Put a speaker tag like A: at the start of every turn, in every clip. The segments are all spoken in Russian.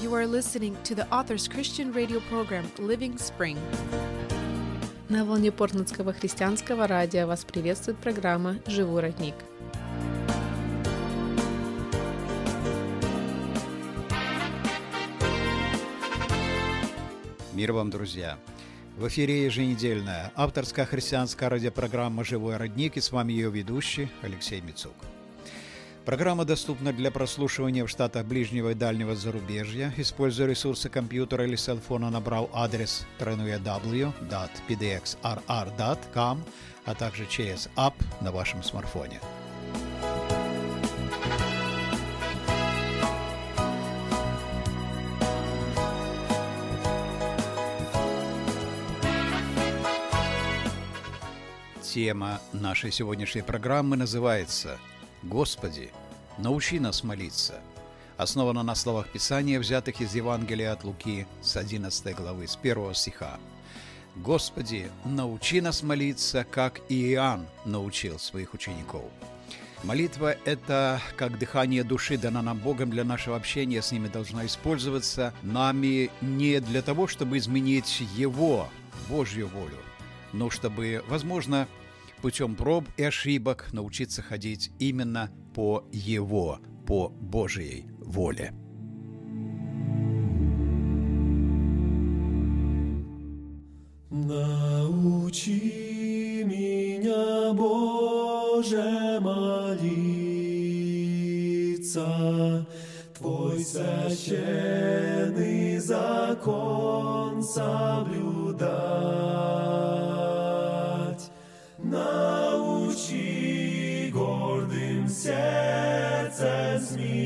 A: You are listening to the Authors Christian radio program Living Spring.
B: На волне Портлендского христианского радио вас приветствует программа «Живой родник».
C: Мир вам, друзья! В эфире еженедельная авторская христианская радиопрограмма «Живой родник», и с вами ее ведущий Алексей Мицук. Программа доступна для прослушивания в штатах ближнего и дальнего зарубежья. Используя ресурсы компьютера или селфона, набрал адрес www.pdxrr.com, а также через ап на вашем смартфоне. Тема нашей сегодняшней программы называется «Господи, научи нас молиться». Основана на словах Писания, взятых из Евангелия от Луки с 11 главы, с 1 стиха. «Господи, научи нас молиться, как и Иоанн научил своих учеников». Молитва – это как дыхание души, дана нам Богом для нашего общения с ним, и должна использоваться нами не для того, чтобы изменить Его, Божью волю, но чтобы, возможно, путем проб и ошибок научиться ходить именно по Его, по Божьей воле.
D: Научи меня, Боже, молиться, Твой священный закон соблюдать. Научи гордым сердцем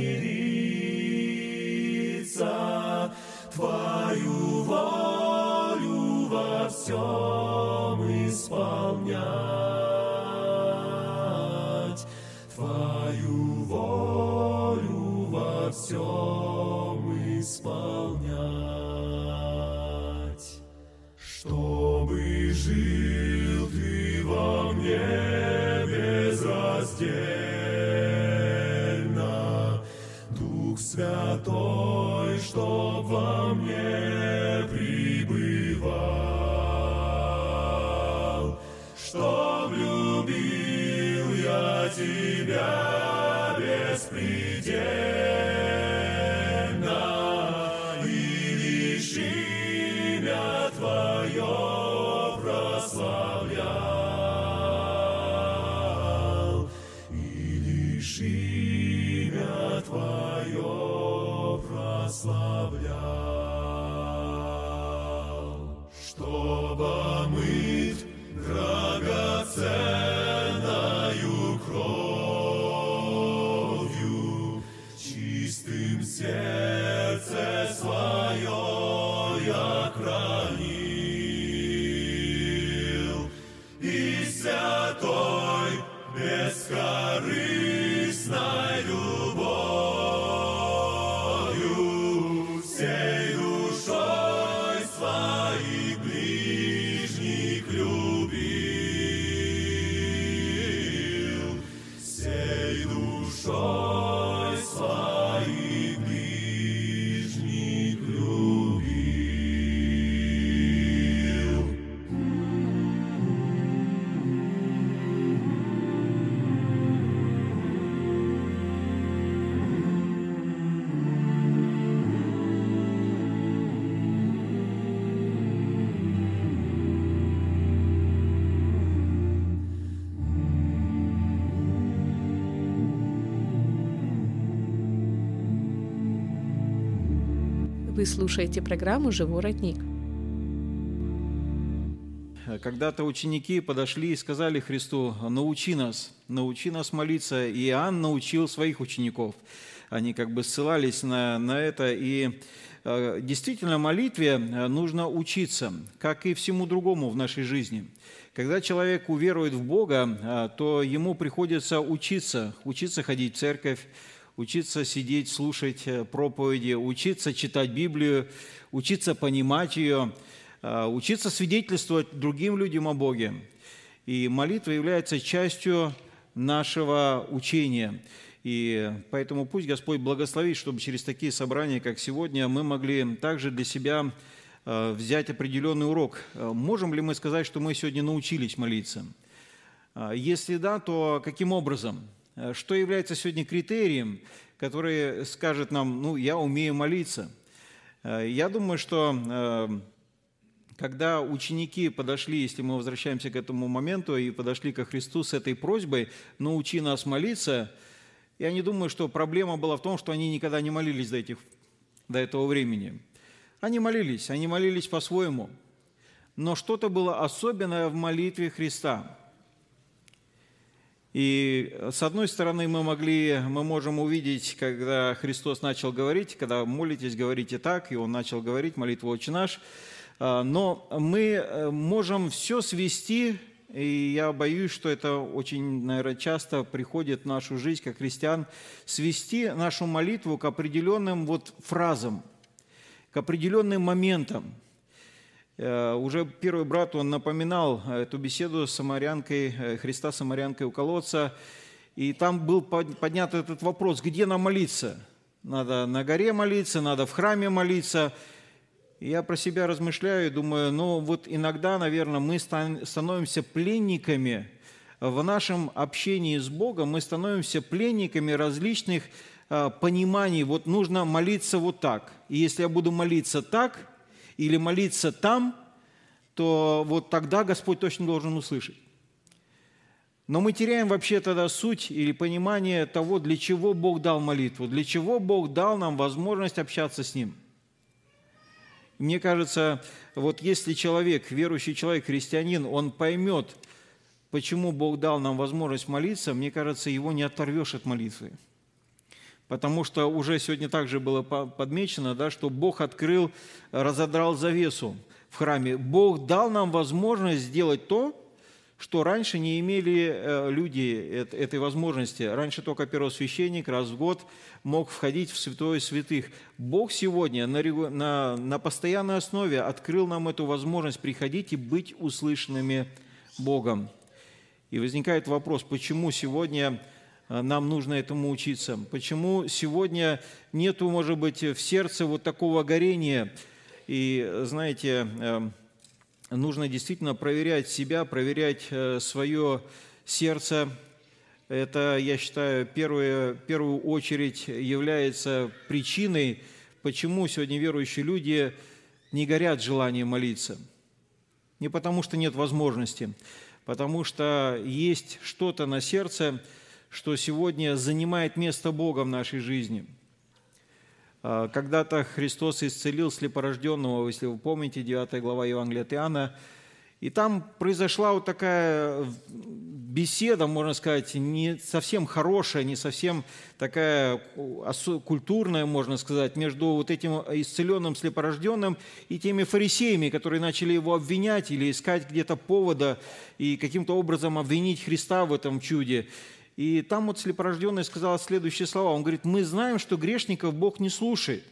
D: смириться, Твою волю во всем исполнять, Твою волю во всем исполнять, чтобы жил Ты во мне безраздельно, Дух Святой, чтоб во мне пребывал, чтоб любил я Тебя беспредельно, и лишь имя Твое прославлял, и лишь имя Твое прославлял, чтоб омыт драгоценною кровью, чистым сердце свое я хранил, и святой бескорыстной любовью всей душой своих ближних любил, всей душой своих ближних любил.
B: Вы слушаете программу «Живой родник».
E: Когда-то ученики подошли и сказали Христу: научи нас молиться. И Иоанн научил своих учеников. Они как бы ссылались на это. И действительно, молитве нужно учиться, как и всему другому в нашей жизни. Когда человек уверует в Бога, то ему приходится учиться ходить в церковь, учиться сидеть, слушать проповеди, учиться читать Библию, учиться понимать ее, учиться свидетельствовать другим людям о Боге. И молитва является частью нашего учения. И поэтому пусть Господь благословит, чтобы через такие собрания, как сегодня, мы могли также для себя взять определенный урок. Можем ли мы сказать, что мы сегодня научились молиться? Если да, то каким образом? Что является сегодня критерием, который скажет нам, я умею молиться? Я думаю, что когда ученики подошли, если мы возвращаемся к этому моменту, и подошли ко Христу с этой просьбой «научи нас молиться», я не думаю, что проблема была в том, что они никогда не молились до этого времени. Они молились по-своему. Но что-то было особенное в молитве Христа. И с одной стороны мы можем увидеть, когда Христос начал говорить, когда молитесь, говорите так, и Он начал говорить молитву «Отче наш», но мы можем все свести, и я боюсь, что это очень, наверное, часто приходит в нашу жизнь, как христиан, свести нашу молитву к определенным фразам, к определенным моментам. Уже первый брат, он напоминал эту беседу с самарянкой, Христа с самарянкой у колодца, и там был поднят этот вопрос, где нам молиться? Надо на горе молиться, надо в храме молиться. И я про себя размышляю и думаю, иногда, наверное, мы становимся пленниками в нашем общении с Богом, мы становимся пленниками различных пониманий. Нужно молиться так. И если я буду молиться так или молиться там, то тогда Господь точно должен услышать. Но мы теряем вообще тогда суть или понимание того, для чего Бог дал молитву, для чего Бог дал нам возможность общаться с Ним. Мне кажется, если человек, верующий человек, христианин, он поймет, почему Бог дал нам возможность молиться, мне кажется, его не оторвешь от молитвы. Потому что уже сегодня также было подмечено, что Бог разодрал завесу в храме. Бог дал нам возможность сделать то, что раньше не имели люди этой возможности. Раньше только первосвященник раз в год мог входить в святое святых. Бог сегодня на постоянной основе открыл нам эту возможность приходить и быть услышанными Богом. И возникает вопрос, почему сегодня нам нужно этому учиться? Почему сегодня нету, может быть, в сердце такого горения? И, знаете, нужно действительно проверять себя, проверять свое сердце. Это, я считаю, в первую очередь является причиной, почему сегодня верующие люди не горят желанием молиться. Не потому, что нет возможности, потому что есть что-то на сердце, что сегодня занимает место Бога в нашей жизни. Когда-то Христос исцелил слепорожденного, если вы помните, 9 глава Евангелия от Иоанна, и там произошла такая беседа, можно сказать, не совсем хорошая, не совсем такая культурная, можно сказать, между этим исцеленным слепорожденным и теми фарисеями, которые начали его обвинять или искать где-то повода и каким-то образом обвинить Христа в этом чуде. И там слепорожденный сказал следующие слова. Он говорит, мы знаем, что грешников Бог не слушает.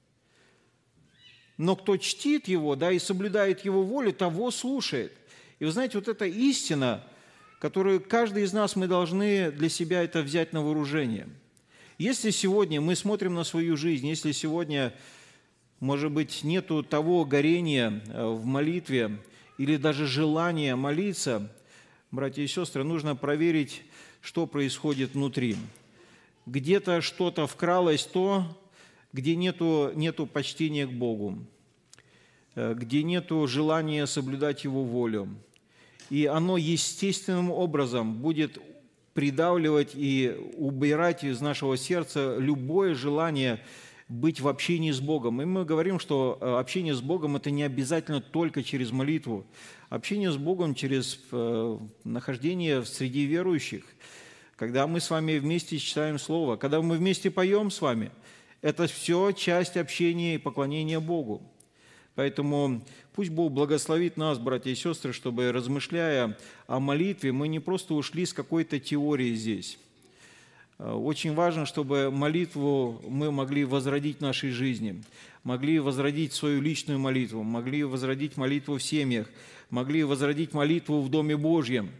E: Но кто чтит Его, и соблюдает Его волю, того слушает. И вы знаете, эта истина, которую каждый из нас, мы должны для себя это взять на вооружение. Если сегодня мы смотрим на свою жизнь, если сегодня, может быть, нету того горения в молитве или даже желания молиться, братья и сестры, нужно проверить, что происходит внутри. Где-то что-то вкралось где нету почтения к Богу, где нету желания соблюдать Его волю. И оно естественным образом будет придавливать и убирать из нашего сердца любое желание быть в общении с Богом. И мы говорим, что общение с Богом – это не обязательно только через молитву. Общение с Богом через нахождение среди верующих, когда мы с вами вместе читаем Слово, когда мы вместе поем с вами, это все часть общения и поклонения Богу. Поэтому пусть Бог благословит нас, братья и сестры, чтобы, размышляя о молитве, мы не просто ушли с какой-то теорией здесь. Очень важно, чтобы молитву мы могли возродить в нашей жизни, могли возродить свою личную молитву, могли возродить молитву в семьях, могли возродить молитву в Доме Божьем.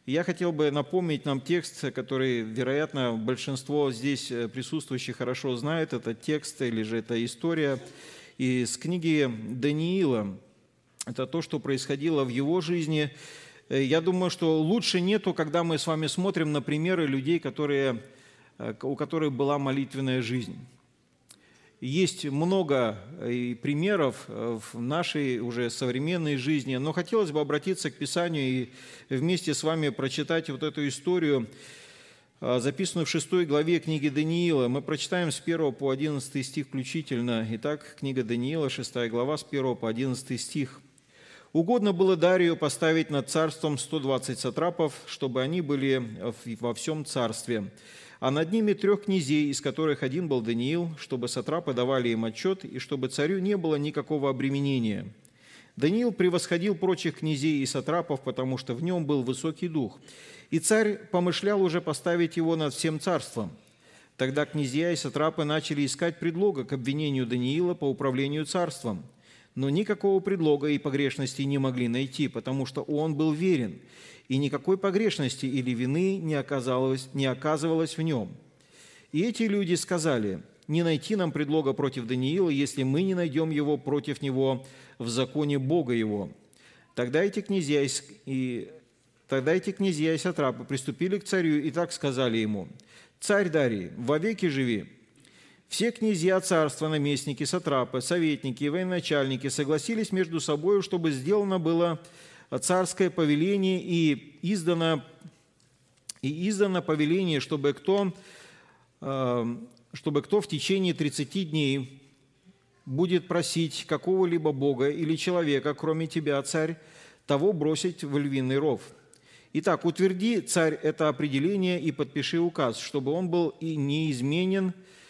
E: Я хотел бы напомнить нам текст, который, вероятно, большинство здесь присутствующих хорошо знает. Это текст или же это история из книги Даниила. Это то, что происходило в его жизни. Я думаю, что лучше нету, когда мы с вами смотрим на примеры людей, у которых была молитвенная жизнь. Есть много примеров в нашей уже современной жизни, но хотелось бы обратиться к Писанию и вместе с вами прочитать вот эту историю, записанную в 6 главе книги Даниила. Мы прочитаем с 1 по 11 стих включительно. Итак, книга Даниила, 6 глава, с 1 по 11 стих. «Угодно было Дарию поставить над царством 120 сатрапов, чтобы они были во всем царстве, а над ними 3 князей, из которых один был Даниил, чтобы сатрапы давали им отчет, и чтобы царю не было никакого обременения. Даниил превосходил прочих князей и сатрапов, потому что в нем был высокий дух, и царь помышлял уже поставить его над всем царством. Тогда князья и сатрапы начали искать предлога к обвинению Даниила по управлению царством, но никакого предлога и погрешности не могли найти, потому что он был верен, и никакой погрешности или вины не оказывалось в нем. И эти люди сказали: не найти нам предлога против Даниила, если мы не найдем его против него в законе Бога его. Тогда эти князья и сатрапы приступили к царю и так сказали ему: «Царь Дарий, вовеки живи». Все князья царства, наместники, сатрапы, советники и военачальники согласились между собой, чтобы сделано было царское повеление и издано повеление, чтобы кто в течение 30 дней будет просить какого-либо бога или человека, кроме тебя, царь, того бросить в львиный ров. Итак, утверди, царь, это определение и подпиши указ, чтобы он был и неизменен,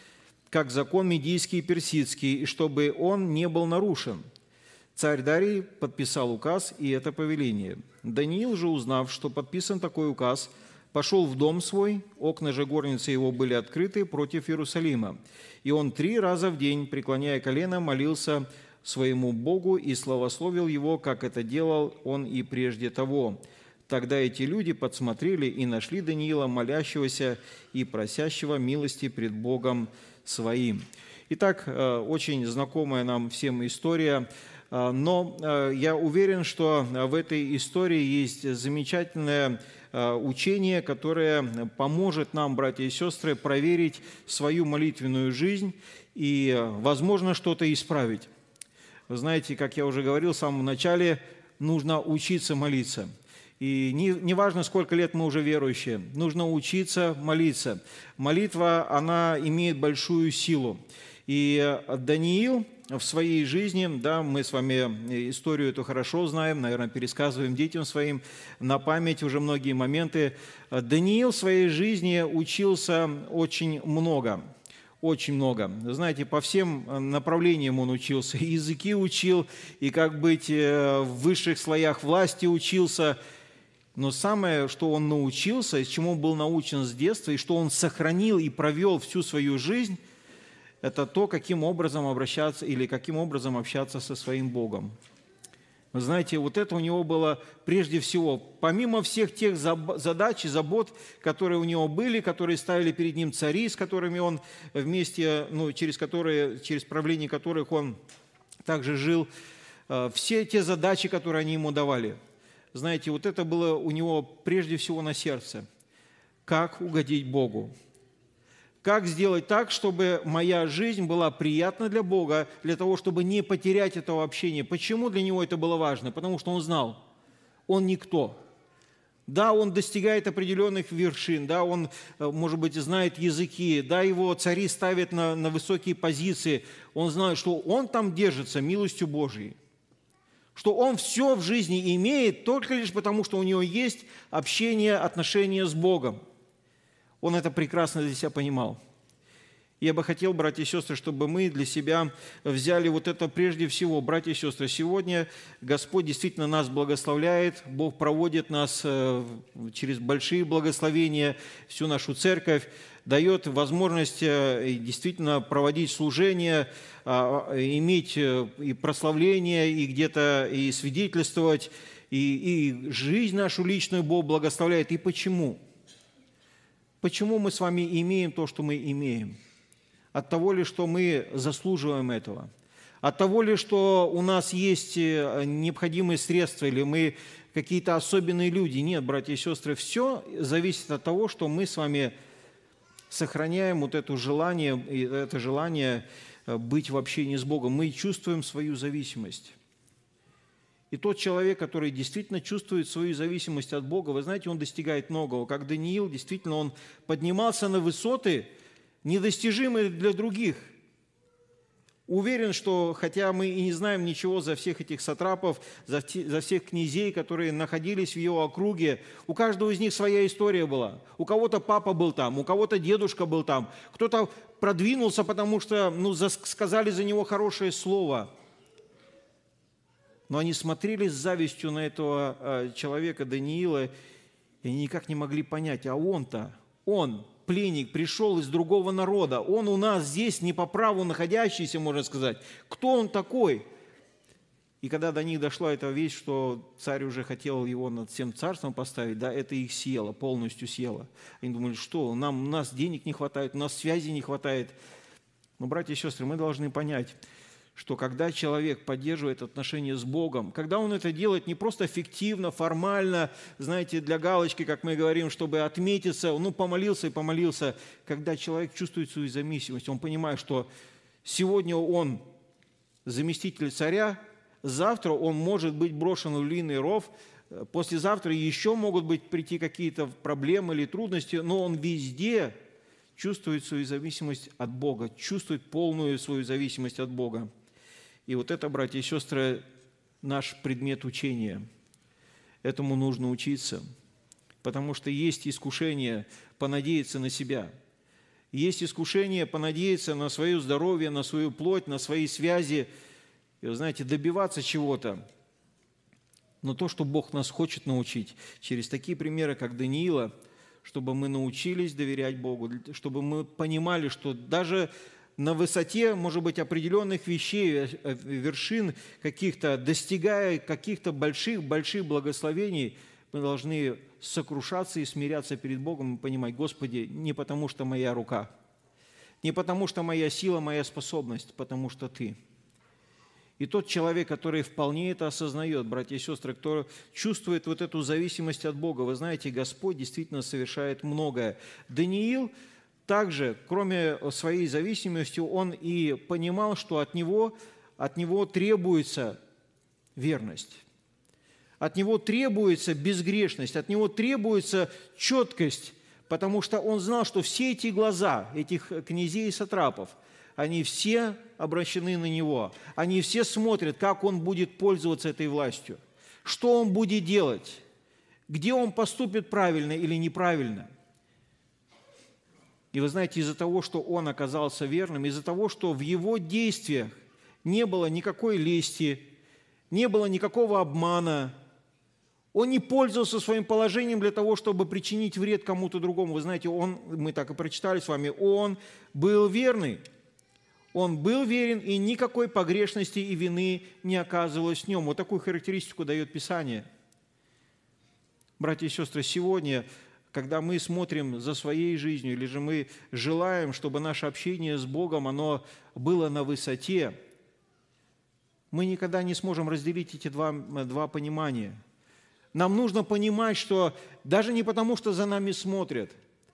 E: как закон медийский и персидский, и чтобы он не был нарушен». Царь Дарий подписал указ и это повеление. Даниил же, узнав, что подписан такой указ, пошел в дом свой, окна же горницы его были открыты против Иерусалима. И он 3 раза в день, преклоняя колено, молился своему Богу и славословил его, как это делал он и прежде того. Тогда эти люди подсмотрели и нашли Даниила, молящегося и просящего милости пред Богом своим. Итак, очень знакомая нам всем история, но я уверен, что в этой истории есть замечательное учение, которое поможет нам, братья и сестры, проверить свою молитвенную жизнь и, возможно, что-то исправить. Вы знаете, как я уже говорил в самом начале, нужно учиться молиться. И не важно, сколько лет мы уже верующие, нужно учиться молиться. Молитва, она имеет большую силу. И Даниил в своей жизни, да, мы с вами историю эту хорошо знаем, наверное, пересказываем детям своим на память уже многие моменты. Даниил в своей жизни учился очень много. Очень много. Знаете, по всем направлениям он учился. И языки учил, и как быть в высших слоях власти учился. Но самое, что он научился, чему он был научен с детства, и что он сохранил и провел всю свою жизнь, это то, каким образом обращаться или каким образом общаться со своим Богом. Вы знаете, вот это у него было прежде всего, помимо всех тех задач и забот, которые у него были, которые ставили перед ним цари, с которыми он вместе, через правление которых он также жил, все те задачи, которые они ему давали. Знаете, вот это было у него прежде всего на сердце. Как угодить Богу? Как сделать так, чтобы моя жизнь была приятна для Бога, для того, чтобы не потерять этого общения? Почему для него это было важно? Потому что он знал, он никто. Да, он достигает определенных вершин, да, он, может быть, знает языки, да, его цари ставят на высокие позиции. Он знает, что он там держится милостью Божией. Что он все в жизни имеет только лишь потому, что у него есть общение, отношения с Богом. Он это прекрасно для себя понимал. Я бы хотел, братья и сестры, чтобы мы для себя взяли вот это прежде всего. Братья и сестры, сегодня Господь действительно нас благословляет, Бог проводит нас через большие благословения, всю нашу церковь, дает возможность действительно проводить служение, иметь и прославление, и где-то и свидетельствовать. и жизнь нашу личную Бог благословляет. И почему? Почему мы с вами имеем то, что мы имеем? От того ли, что мы заслуживаем этого? От того ли, что у нас есть необходимые средства, или мы какие-то особенные люди? Нет, братья и сестры, все зависит от того, что мы с вами сохраняем вот это желание быть в общении с Богом. Мы чувствуем свою зависимость. И тот человек, который действительно чувствует свою зависимость от Бога, вы знаете, он достигает многого. Как Даниил, действительно, он поднимался на высоты, недостижимые для других. Уверен, что, хотя мы и не знаем ничего за всех этих сатрапов, за всех князей, которые находились в его округе, у каждого из них своя история была. У кого-то папа был там, у кого-то дедушка был там, кто-то продвинулся, потому что сказали за него хорошее слово. Но они смотрели с завистью на этого человека, Даниила, и они никак не могли понять, а он, пленник, пришел из другого народа, он у нас здесь не по праву находящийся, можно сказать. Кто он такой? И когда до них дошла эта весть, что царь уже хотел его над всем царством поставить, да, это их съело, полностью съело. Они думали, что у нас денег не хватает, у нас связи не хватает. Но, братья и сестры, мы должны понять, что когда человек поддерживает отношения с Богом, когда он это делает не просто фиктивно, формально, знаете, для галочки, как мы говорим, чтобы отметиться, помолился и помолился, когда человек чувствует свою зависимость, он понимает, что сегодня он заместитель царя, завтра он может быть брошен в львиный ров, послезавтра еще могут прийти какие-то проблемы или трудности, но он везде чувствует свою зависимость от Бога, чувствует полную свою зависимость от Бога. И вот это, братья и сестры, наш предмет учения. Этому нужно учиться, потому что есть искушение понадеяться на себя. Есть искушение понадеяться на свое здоровье, на свою плоть, на свои связи, и, вы знаете, добиваться чего-то. Но то, что Бог нас хочет научить, через такие примеры, как Даниила, чтобы мы научились доверять Богу, чтобы мы понимали, что даже на высоте, может быть, определенных вещей, вершин каких-то, достигая каких-то больших благословений, мы должны сокрушаться и смиряться перед Богом и понимать, Господи, не потому что моя рука, не потому что моя сила, моя способность, потому что Ты. И тот человек, который вполне это осознает, братья и сестры, кто чувствует вот эту зависимость от Бога, вы знаете, Господь действительно совершает многое. Даниил также, кроме своей зависимости, он и понимал, что от него требуется верность, от него требуется безгрешность, от него требуется четкость, потому что он знал, что все эти глаза этих князей и сатрапов, они все обращены на него, они все смотрят, как он будет пользоваться этой властью, что он будет делать, где он поступит правильно или неправильно. И вы знаете, из-за того, что он оказался верным, из-за того, что в его действиях не было никакой лести, не было никакого обмана, он не пользовался своим положением для того, чтобы причинить вред кому-то другому. Вы знаете, мы так и прочитали с вами, он был верный. Он был верен, и никакой погрешности и вины не оказывалось в нем. Вот такую характеристику дает Писание. Братья и сестры, сегодня, когда мы смотрим за своей жизнью, или же мы желаем, чтобы наше общение с Богом, оно было на высоте, мы никогда не сможем разделить эти два понимания. Нам нужно понимать, что даже не потому, что за нами смотрят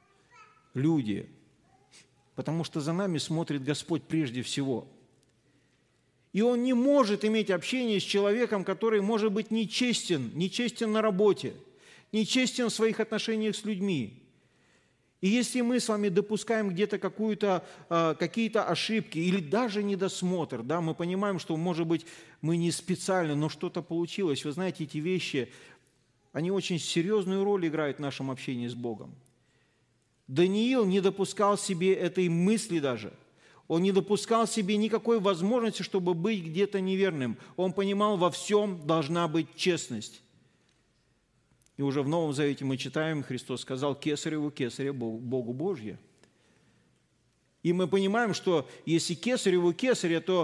E: люди, потому что за нами смотрит Господь прежде всего. И Он не может иметь общение с человеком, который может быть нечестен на работе, нечестен в своих отношениях с людьми. И если мы с вами допускаем где-то какие-то ошибки или даже недосмотр, да, мы понимаем, что, может быть, мы не специально, но что-то получилось. Вы знаете, эти вещи, они очень серьезную роль играют в нашем общении с Богом. Даниил не допускал себе этой мысли даже. Он не допускал себе никакой возможности, чтобы быть где-то неверным. Он понимал, во всем должна быть честность. И уже в Новом Завете мы читаем, Христос сказал: «Кесареву кесаря, Богу Божье». И мы понимаем, что если кесареву кесаря, то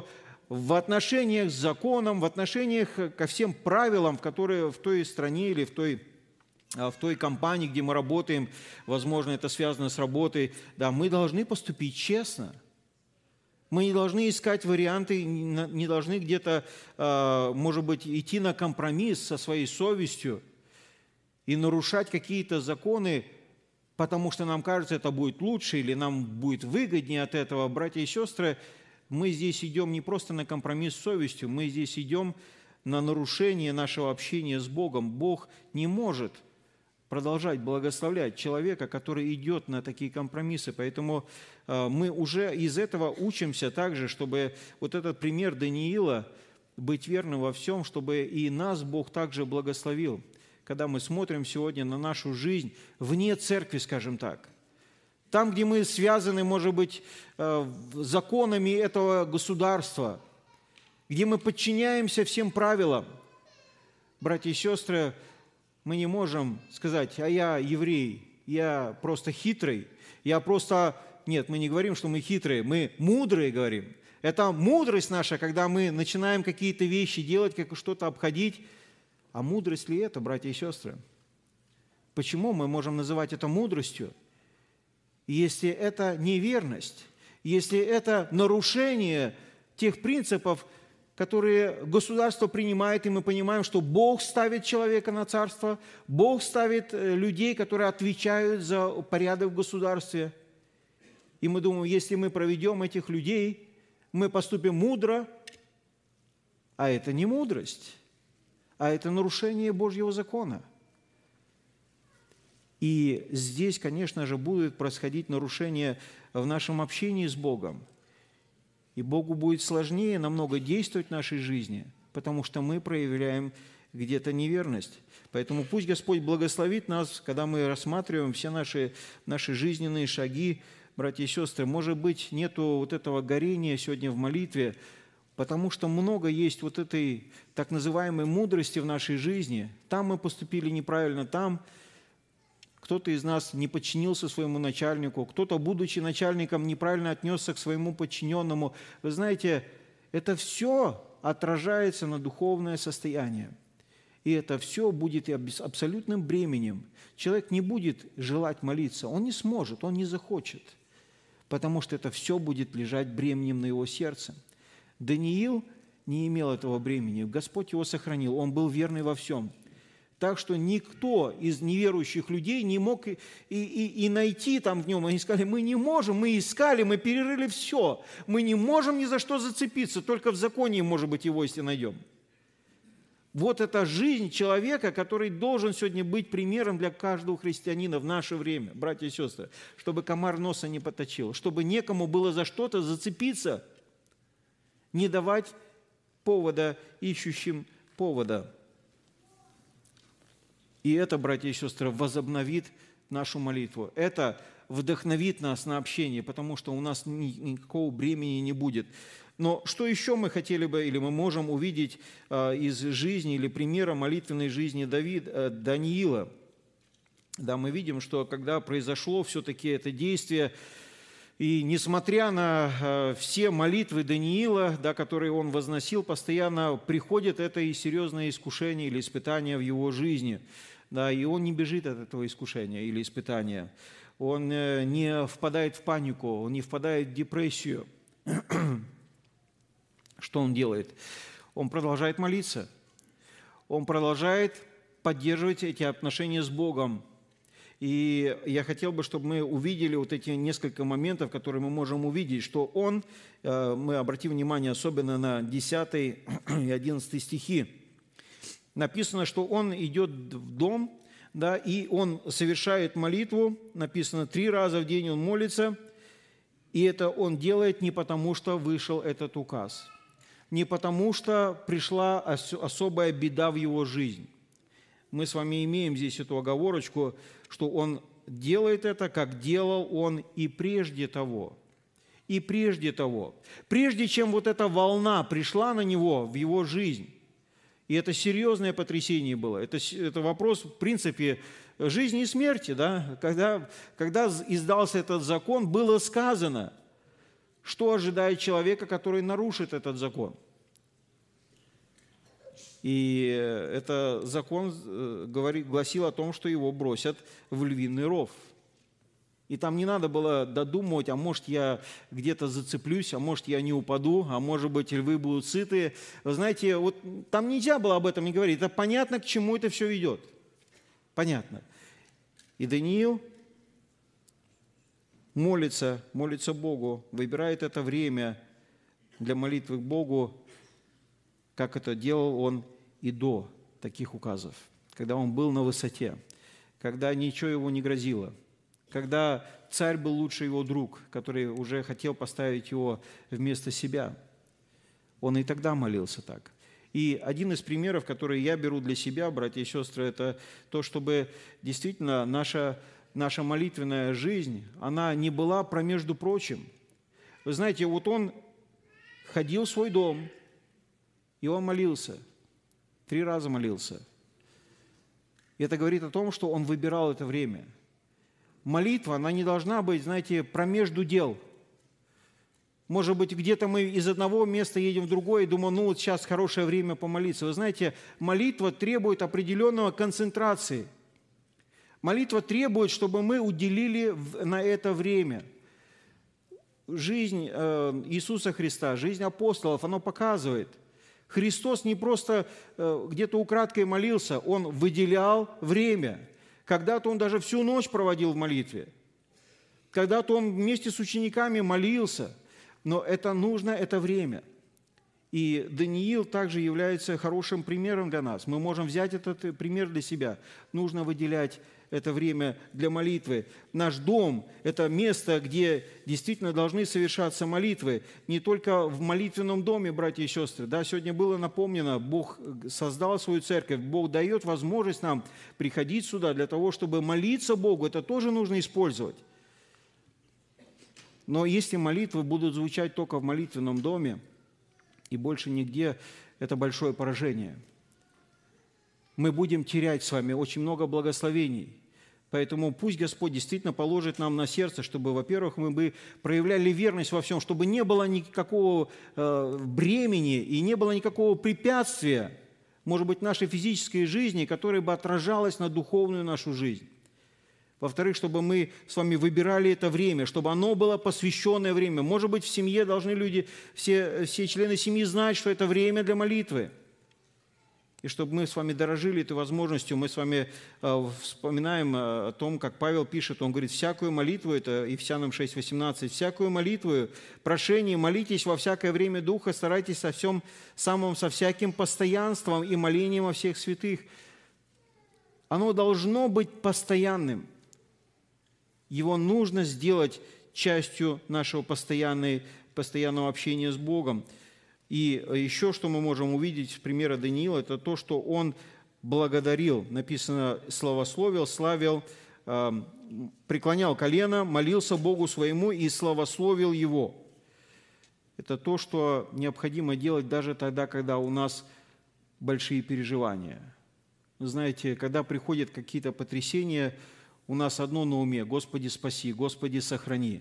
E: в отношениях с законом, в отношениях ко всем правилам, которые в той стране или в той компании, где мы работаем, возможно, это связано с работой, да, мы должны поступить честно. Мы не должны искать варианты, не должны где-то, может быть, идти на компромисс со своей совестью и нарушать какие-то законы, потому что нам кажется, это будет лучше или нам будет выгоднее от этого. Братья и сестры, мы здесь идем не просто на компромисс с совестью, мы здесь идем на нарушение нашего общения с Богом. Бог не может продолжать благословлять человека, который идет на такие компромиссы. Поэтому мы уже из этого учимся также, чтобы вот этот пример Даниила, быть верным во всем, чтобы и нас Бог также благословил. Когда мы смотрим сегодня на нашу жизнь вне церкви, скажем так, там, где мы связаны, может быть, законами этого государства, где мы подчиняемся всем правилам, братья и сестры, мы не можем сказать, а я еврей, я просто хитрый, я просто... Нет, мы не говорим, что мы хитрые, мы мудрые говорим. Это мудрость наша, когда мы начинаем какие-то вещи делать, как что-то обходить. А мудрость ли это, братья и сестры? Почему мы можем называть это мудростью? Если это неверность, если это нарушение тех принципов, которые государство принимает, и мы понимаем, что Бог ставит человека на царство, Бог ставит людей, которые отвечают за порядок в государстве. И мы думаем, если мы проведем этих людей, мы поступим мудро, а это не мудрость, а это нарушение Божьего закона. И здесь, конечно же, будет происходить нарушение в нашем общении с Богом. И Богу будет сложнее намного действовать в нашей жизни, потому что мы проявляем где-то неверность. Поэтому пусть Господь благословит нас, когда мы рассматриваем все наши жизненные шаги, братья и сестры. Может быть, нету вот этого горения сегодня в молитве, потому что много есть вот этой так называемой мудрости в нашей жизни. Там мы поступили неправильно, там кто-то из нас не подчинился своему начальнику, кто-то, будучи начальником, неправильно отнесся к своему подчиненному. Вы знаете, это все отражается на духовное состояние. И это все будет абсолютным бременем. Человек не будет желать молиться, он не сможет, он не захочет, потому что это все будет лежать бременем на его сердце. Даниил не имел этого бремени, Господь его сохранил, он был верный во всем. Так что никто из неверующих людей не мог и найти там в нем. Они сказали, мы не можем, мы искали, мы перерыли все. Мы не можем ни за что зацепиться, только в законе, может быть, его если найдем. Вот это жизнь человека, который должен сегодня быть примером для каждого христианина в наше время, братья и сестры, чтобы комар носа не поточил, чтобы некому было за что-то зацепиться, не давать повода ищущим повода. И это, братья и сестры, возобновит нашу молитву. Это вдохновит нас на общение, потому что у нас никакого бремени не будет. Но что еще мы хотели бы, или мы можем увидеть из жизни, или примера молитвенной жизни Даниила? Да, мы видим, что когда произошло все-таки это действие, и несмотря на все молитвы Даниила, да, которые он возносил, постоянно приходит это и серьезное искушение или испытание в его жизни. Да, и он не бежит от этого искушения или испытания. Он не впадает в панику, он не впадает в депрессию. Что он делает? Он продолжает молиться. Он продолжает поддерживать эти отношения с Богом. И я хотел бы, чтобы мы увидели вот эти несколько моментов, которые мы можем увидеть, что он, мы обратим внимание особенно на 10 и 11 стихи, написано, что он идет в дом, да, и он совершает молитву, написано, 3 раза в день он молится, и это он делает не потому, что вышел этот указ, не потому, что пришла особая беда в его жизнь. Мы с вами имеем здесь эту оговорочку, что он делает это, как делал он и прежде того. И прежде того. Прежде чем вот эта волна пришла на него, в его жизнь, и это серьезное потрясение было, это вопрос, в принципе, жизни и смерти. Да? Когда издался этот закон, было сказано, Что ожидает человека, который нарушит этот закон? И этот закон гласил о том, что его бросят в львиный ров. И там не надо было додумывать, а может я где-то зацеплюсь, а может я не упаду, а может быть львы будут сыты. Вы знаете, вот там нельзя было об этом не говорить. Это понятно, к чему это все ведет. Понятно. И Даниил молится Богу, выбирает это время для молитвы к Богу, как это делал он и до таких указов, когда он был на высоте, когда ничего его не грозило, когда царь был лучше его друг, который уже хотел поставить его вместо себя. Он и тогда молился так. И один из примеров, который я беру для себя, братья и сестры, это то, чтобы действительно наша молитвенная жизнь, она не была про между прочим. Вы знаете, вот он ходил в свой дом, и он молился. 3 раза молился. И это говорит о том, что он выбирал это время. Молитва, она не должна быть, знаете, про между дел. Может быть, где-то мы из одного места едем в другое и думаем, ну вот сейчас хорошее время помолиться. Вы знаете, молитва требует определенного концентрации. Молитва требует, чтобы мы уделили на это время. Жизнь Иисуса Христа, жизнь апостолов, она показывает. Христос не просто где-то украдкой молился, Он выделял время. Когда-то Он даже всю ночь проводил в молитве. Когда-то Он вместе с учениками молился. Но это нужно, это время. И Даниил также является хорошим примером для нас. Мы можем взять этот пример для себя. Нужно выделять это время для молитвы. Наш дом – это место, где действительно должны совершаться молитвы. Не только в молитвенном доме, братья и сестры. Да, сегодня было напомнено, Бог создал свою церковь, Бог дает возможность нам приходить сюда для того, чтобы молиться Богу. Это тоже нужно использовать. Но если молитвы будут звучать только в молитвенном доме и больше нигде, это большое поражение. Мы будем терять с вами очень много благословений. Поэтому пусть Господь действительно положит нам на сердце, чтобы, во-первых, мы бы проявляли верность во всем, чтобы не было никакого бремени и не было никакого препятствия, может быть, в нашей физической жизни, которое бы отражалось на духовную нашу жизнь. Во-вторых, чтобы мы с вами выбирали это время, чтобы оно было посвященное время. Может быть, в семье должны люди, все члены семьи знать, что это время для молитвы. И чтобы мы с вами дорожили этой возможностью, мы с вами вспоминаем о том, как Павел пишет, он говорит, всякую молитву, это Ефесянам 6:18, всякую молитву, прошение, молитесь во всякое время Духа, старайтесь со всяким постоянством и молением о всех святых. Оно должно быть постоянным. Его нужно сделать частью нашего постоянного общения с Богом. И еще, что мы можем увидеть с примера Даниила, это то, что он благодарил. Написано, славословил, славил, преклонял колено, молился Богу своему и славословил Его. Это то, что необходимо делать даже тогда, когда у нас большие переживания. Вы знаете, когда приходят какие-то потрясения, у нас одно на уме – Господи, спаси, Господи, сохрани.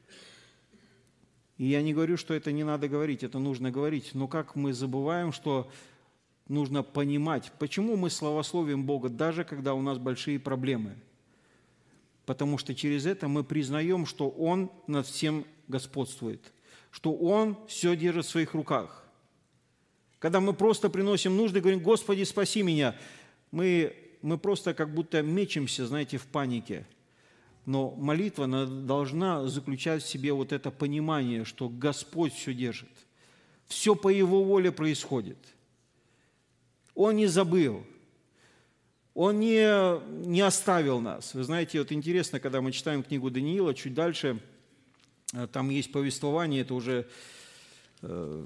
E: И я не говорю, что это не надо говорить, это нужно говорить. Но как мы забываем, что нужно понимать, почему мы славословим Бога, даже когда у нас большие проблемы. Потому что через это мы признаем, что Он над всем господствует, что Он все держит в своих руках. Когда мы просто приносим нужды, говорим, Господи, спаси меня, мы просто как будто мечемся, знаете, в панике. Но молитва должна заключать в себе вот это понимание, что Господь все держит. Все по Его воле происходит. Он не забыл. Он не оставил нас. Вы знаете, вот интересно, когда мы читаем книгу Даниила, чуть дальше, там есть повествование, это уже... Это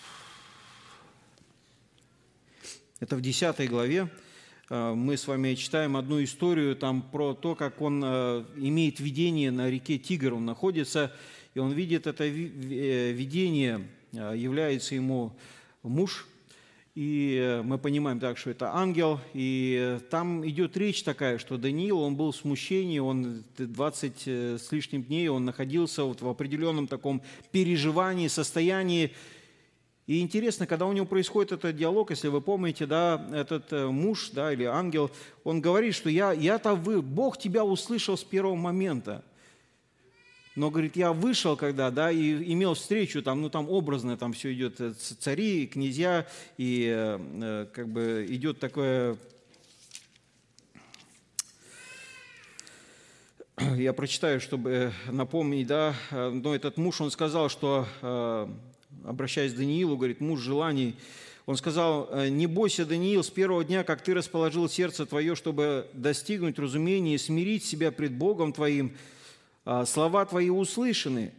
E: в 10 главе. Мы с вами читаем одну историю там про то, как он имеет видение на реке Тигр. Он находится, и он видит это видение, является ему муж, И мы понимаем так, что это ангел. И там идет речь такая, что Даниил, он был в смущении, он 20 с лишним дней, он находился вот в определенном таком переживании, состоянии. И интересно, когда у него происходит этот диалог, если вы помните, да, этот муж, да, или ангел, он говорит, что Бог тебя услышал с первого момента. Но, говорит, я вышел когда, да, и имел встречу, там образно там все идет, цари, князья, и как бы идет такое... Я прочитаю, чтобы напомнить, да, но этот муж, он сказал, что, обращаясь к Даниилу, говорит, муж желаний, он сказал: «Не бойся, Даниил, с первого дня, как ты расположил сердце твое, чтобы достигнуть разумения и смирить себя пред Богом твоим, слова твои услышаны.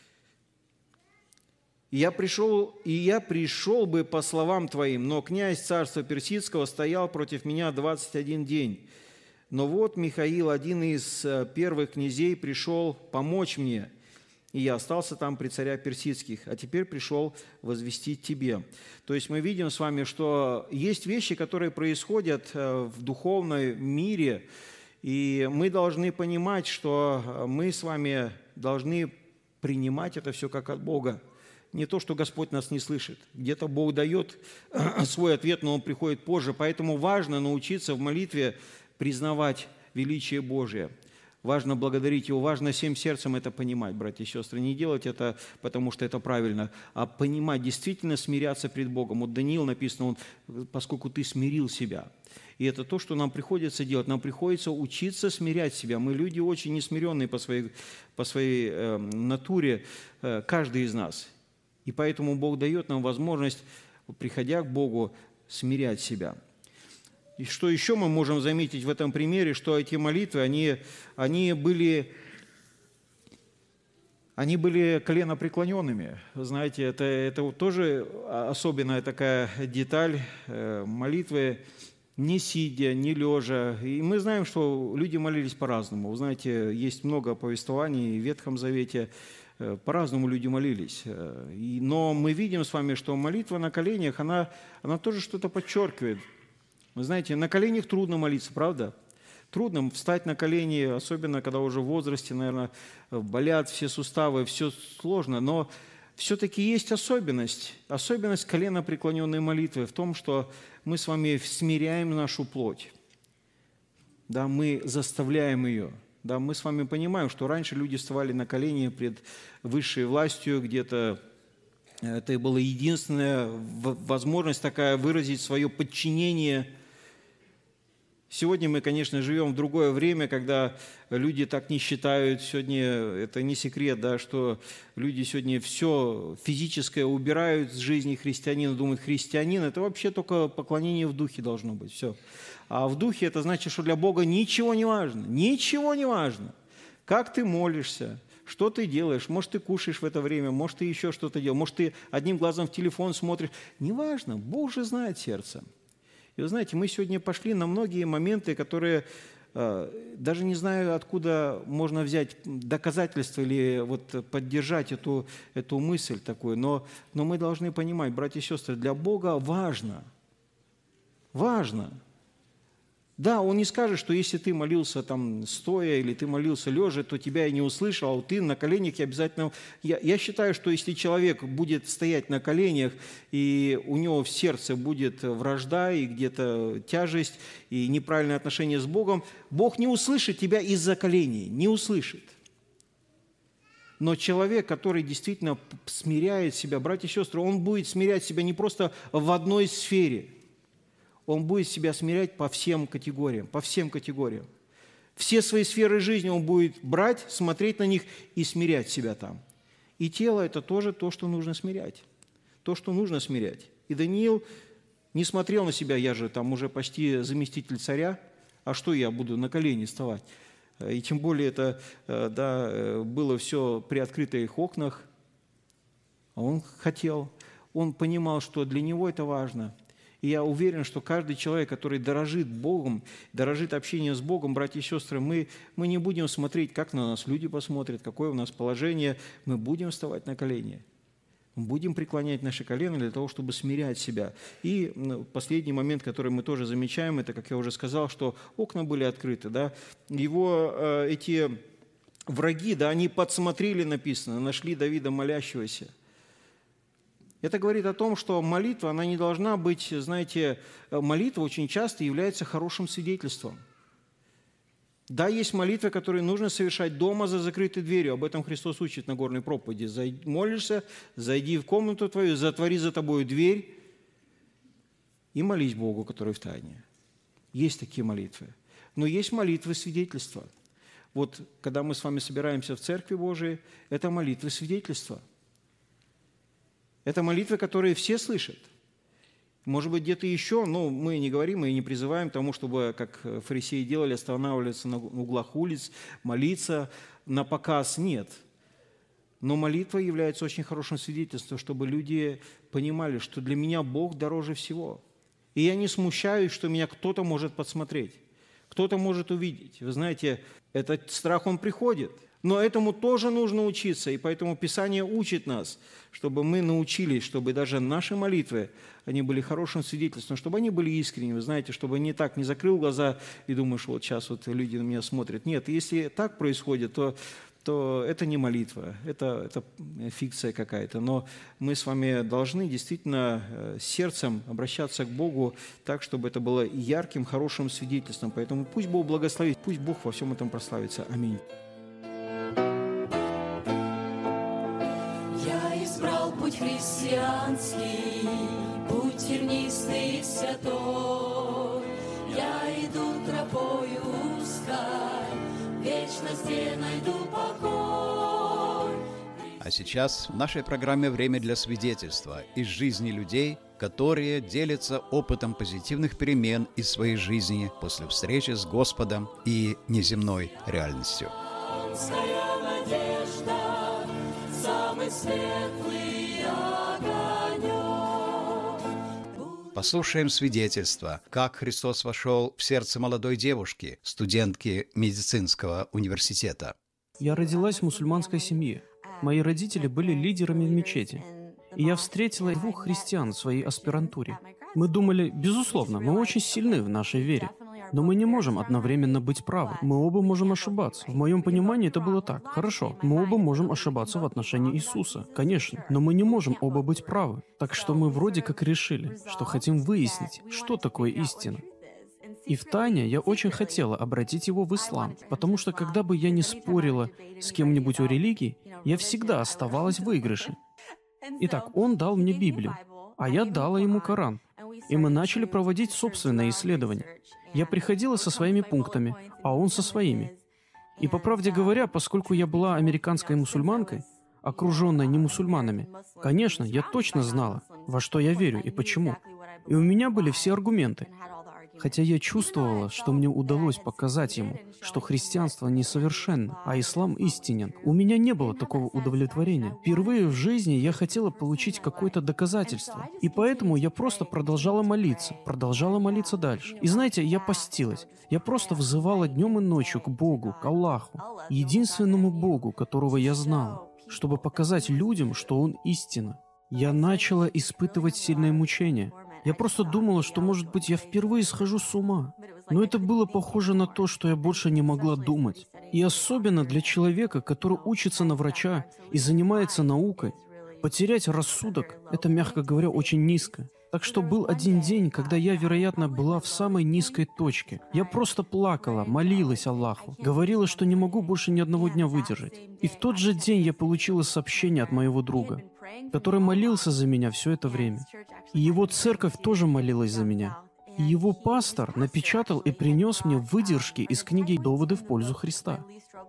E: И я пришел бы по словам твоим, но князь царства персидского стоял против меня 21 день. Но вот Михаил, один из первых князей, пришел помочь мне, и я остался там при царях персидских, а теперь пришел возвестить тебе». То есть мы видим с вами, что есть вещи, которые происходят в духовном мире, и мы должны понимать, что мы с вами должны принимать это все как от Бога. Не то, что Господь нас не слышит. Где-то Бог дает свой ответ, но он приходит позже. Поэтому важно научиться в молитве признавать величие Божие. Важно благодарить Его, важно всем сердцем это понимать, братья и сестры. Не делать это, потому что это правильно, а понимать, действительно смиряться пред Богом. Вот Даниил написано, поскольку ты смирил себя. И это то, что нам приходится делать. Нам приходится учиться смирять себя. Мы люди очень несмиренные по своей натуре, каждый из нас. И поэтому Бог дает нам возможность, приходя к Богу, смирять себя. И что еще мы можем заметить в этом примере, что эти молитвы, они были коленопреклоненными. Знаете, это вот тоже особенная такая деталь молитвы, не сидя, не лежа. И мы знаем, что люди молились по-разному. Вы знаете, есть много повествований в Ветхом Завете, по-разному люди молились. Но мы видим с вами, что молитва на коленях, она тоже что-то подчеркивает. Вы знаете, на коленях трудно молиться, правда? Трудно встать на колени, особенно когда уже в возрасте, наверное, болят все суставы, все сложно. Но все-таки есть особенность коленопреклоненной молитвы в том, что мы с вами смиряем нашу плоть. Да, мы заставляем ее. Да, мы с вами понимаем, что раньше люди вставали на колени пред высшей властью, где-то это была единственная возможность такая выразить свое подчинение. Сегодня мы, конечно, живем в другое время, когда люди так не считают. Сегодня это не секрет, да, что люди сегодня все физическое убирают с жизни христианина, думают, христианин – это вообще только поклонение в духе должно быть, все. А в духе это значит, что для Бога ничего не важно, ничего не важно. Как ты молишься, что ты делаешь, может, ты кушаешь в это время, может, ты еще что-то делаешь, может, ты одним глазом в телефон смотришь. Неважно, Бог же знает сердце. И вы знаете, мы сегодня пошли на многие моменты, которые даже не знаю, откуда можно взять доказательства или вот поддержать эту мысль такую, но мы должны понимать, братья и сестры, для Бога важно. Да, Он не скажет, что если ты молился там стоя или ты молился лежа, то тебя я не услышал, а вот ты на коленях я обязательно... Я считаю, что если человек будет стоять на коленях, и у него в сердце будет вражда и где-то тяжесть, и неправильное отношение с Богом, Бог не услышит тебя из-за коленей, не услышит. Но человек, который действительно смиряет себя, братья и сестры, он будет смирять себя не просто в одной сфере, он будет себя смирять по всем категориям, Все свои сферы жизни он будет брать, смотреть на них и смирять себя там. И тело – это тоже то, что нужно смирять. И Даниил не смотрел на себя, я же там уже почти заместитель царя, а что я буду на колени вставать? И тем более это было все при открытых окнах. А он понимал, что для него это важно. И я уверен, что каждый человек, который дорожит Богом, дорожит общением с Богом, братья и сестры, мы не будем смотреть, как на нас люди посмотрят, какое у нас положение, мы будем вставать на колени. Будем преклонять наши колена для того, чтобы смирять себя. И последний момент, который мы тоже замечаем, это, как я уже сказал, что окна были открыты. Да? Его эти враги, да, они подсмотрели, написано, нашли Давида молящегося. Это говорит о том, что молитва, она не должна быть, знаете, молитва очень часто является хорошим свидетельством. Да, есть молитвы, которые нужно совершать дома за закрытой дверью. Об этом Христос учит на Горной проповеди. Молишься, зайди в комнату твою, затвори за тобою дверь и молись Богу, который в тайне. Есть такие молитвы. Но есть молитвы свидетельства. Вот, когда мы с вами собираемся в Церкви Божией, это молитвы свидетельства. Это молитвы, которые все слышат. Может быть, где-то еще, но мы не говорим и не призываем к тому, чтобы, как фарисеи делали, останавливаться на углах улиц, молиться на показ. Нет. Но молитва является очень хорошим свидетельством, чтобы люди понимали, что для меня Бог дороже всего. И я не смущаюсь, что меня кто-то может подсмотреть, кто-то может увидеть. Вы знаете, этот страх, он приходит. Но этому тоже нужно учиться, и поэтому Писание учит нас, чтобы мы научились, чтобы даже наши молитвы, они были хорошим свидетельством, чтобы они были искренними, вы знаете, чтобы не так, не закрыл глаза и думаешь, вот сейчас вот люди на меня смотрят. Нет, если так происходит, то это не молитва, это фикция какая-то. Но мы с вами должны действительно сердцем обращаться к Богу так, чтобы это было ярким, хорошим свидетельством. Поэтому пусть Бог благословит, пусть Бог во всем этом прославится. Аминь.
F: Избрал путь христианский, путь тернистый и святой. Я иду тропою узкой, вечно где найду покой.
C: А сейчас в нашей программе «Время для свидетельства» из жизни людей, которые делятся опытом позитивных перемен из своей жизни после встречи с Господом и неземной реальностью. Послушаем свидетельство, как Христос вошел в сердце молодой девушки, студентки медицинского университета.
G: Я родилась в мусульманской семье. Мои родители были лидерами в мечети. И я встретила 2 христиан в своей аспирантуре. Мы думали, безусловно, мы очень сильны в нашей вере. Но мы не можем одновременно быть правы. Мы оба можем ошибаться. В моем понимании это было так. Хорошо, мы оба можем ошибаться в отношении Иисуса. Конечно. Но мы не можем оба быть правы. Так что мы вроде как решили, что хотим выяснить, что такое истина. И втайне я очень хотела обратить его в ислам, потому что когда бы я не спорила с кем-нибудь о религии, я всегда оставалась в выигрыше. Итак, он дал мне Библию, а я дала ему Коран. И мы начали проводить собственные исследования. Я приходила со своими пунктами, а он со своими. И, по правде говоря, поскольку я была американской мусульманкой, окруженной немусульманами, конечно, я точно знала, во что я верю и почему. И у меня были все аргументы. Хотя я чувствовала, что мне удалось показать ему, что христианство несовершенно, а ислам истинен. У меня не было такого удовлетворения. Впервые в жизни я хотела получить какое-то доказательство. И поэтому я просто продолжала молиться дальше. И знаете, я постилась. Я просто взывала днем и ночью к Богу, к Аллаху, единственному Богу, которого я знала, чтобы показать людям, что Он истина. Я начала испытывать сильные мучения. Я просто думала, что, может быть, я впервые схожу с ума. Но это было похоже на то, что я больше не могла думать. И особенно для человека, который учится на врача и занимается наукой, потерять рассудок – это, мягко говоря, очень низко. Так что был один день, когда я, вероятно, была в самой низкой точке. Я просто плакала, молилась Аллаху, говорила, что не могу больше ни одного дня выдержать. И в тот же день я получила сообщение от моего друга, который молился за меня все это время. И его церковь тоже молилась за меня. И его пастор напечатал и принес мне выдержки из книги «Доводы в пользу Христа».